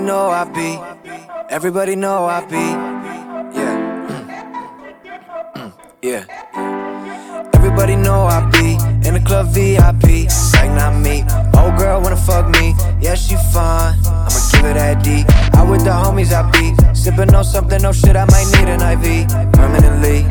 know I be. Everybody know I be. Yeah. Yeah. Everybody know I be in the club VIP. Like not me. Old girl wanna fuck me. Yeah, she fine. I'ma give her that D. Out with the homies I be. Sippin' on something, no shit, I might need an IV. Permanently.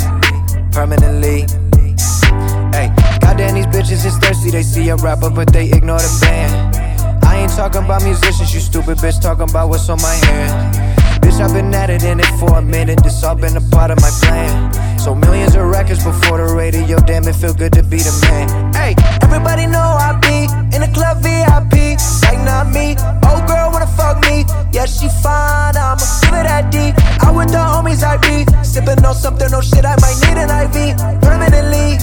Hey, goddamn, these bitches is thirsty. They see a rapper, but they ignore the band. I ain't talking about musicians, you stupid bitch. Talking about what's on my hand. Bitch, I've been at it in it for a minute. This all been a part of my plan. So millions of records before the radio. Damn, it feel good to be the man. Hey, everybody know I be in the club VIP. Like not me. Old girl wanna fuck me. Yeah, she fine. I'ma give her that D. Out with the homies I be. Sippin' on something, no shit, I might need an IV. Permanently.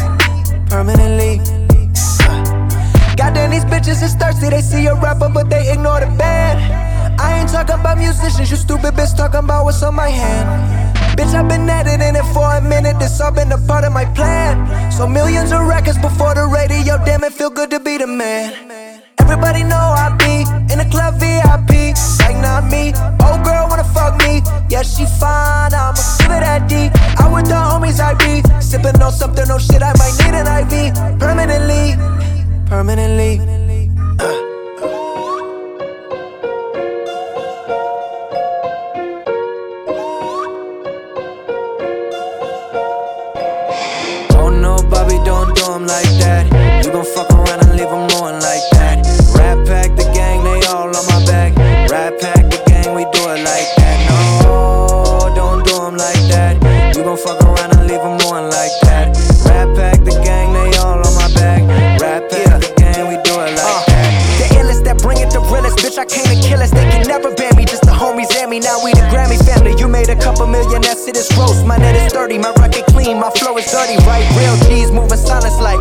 Goddamn, these bitches is thirsty. They see a rapper, but they ignore the band. I ain't talking about musicians, you stupid bitch. Talking about what's on my hand. Bitch, I've been at it in it for a minute. This all been a part of my plan. So millions of records before the radio. Damn, it feel good to be the man. Everybody know I be in the club VIP. Like not me. Old girl wanna fuck me. Yeah, she fine. I'ma give her that D. Out with the homies I be. Sippin' on something, no shit, I might need an IV. Permanently. Oh no, Bobby, don't do him like that. You gon' fuck around and leave him ruined like that. Rat pack the gang, they all on my back. Rat pack the gang, we do it like that. No, don't do him like that. You gon' fuck around and leave him ruined like that. Rat pack the gang, they all on my back. Rat pack the gang, we do it like that. The illest that bring it the realest. Bitch, I came to kill us. They can never ban me, just the homies and me. Now we the Grammy family. You made a couple million, that's it, it's gross. My net is 30, my record clean, my flow is dirty, right? Real G's moving silence like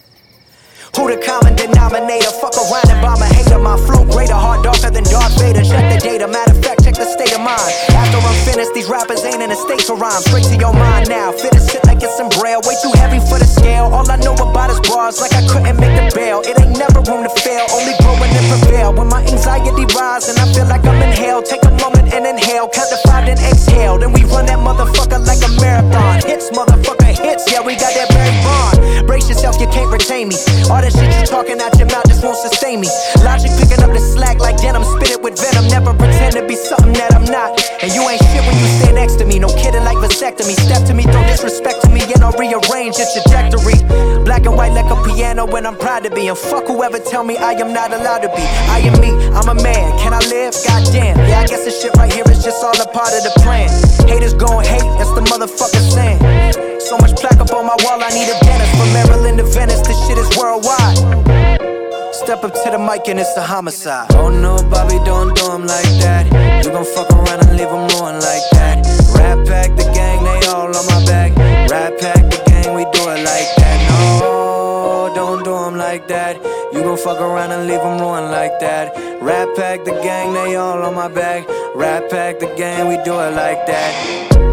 who the common denominator? Fuck around and bomb a hater. My flow greater, hard darker than Darth Vader. Check the data, matter of fact, check the state of mind. After I'm finished, these rappers ain't in a state to rhyme. Straight to your mind now, fit a shit like it's some braille. Way too heavy for the scale. All I know about is bars, like I couldn't make the bail. It ain't never room to fail, only growing and prevail. When my anxiety rise and I feel like I'm in hell, take a moment and inhale, count to 5 then exhale. Then we run that motherfucker like a marathon. Hits, motherfucker, hits, yeah, we got that Barry Bond. Brace yourself, you can't retain me. All that shit you talking out your mouth just won't sustain me. Logic picking up the slack like denim, spit it with venom. Never pretend to be something that I'm not. And you ain't shit when you stand next to me. No kidding like vasectomy. Step to me, throw disrespect to me, and I'll rearrange your trajectory. Black and white like a piano when I'm proud to be. And fuck whoever tell me I am not allowed to be. I am me, I'm a man. Can I live? Goddamn. Yeah, I guess this shit right here is just all a part of the plan. Haters gon' hate, that's the motherfucker saying. So much plaque up on my wall, I need a dentist. From Maryland to Venice, this shit is worldwide. Step up to the mic and it's a homicide. Oh no, Bobby, don't do him like that. You gon' fuck around and leave him ruined like that. Rat pack the gang, they all on my back. Rat pack the gang, we do it like that. No, don't do him like that. You gon' fuck around and leave him ruined like that. Rat pack the gang, they all on my back. Rat pack the gang, we do it like that.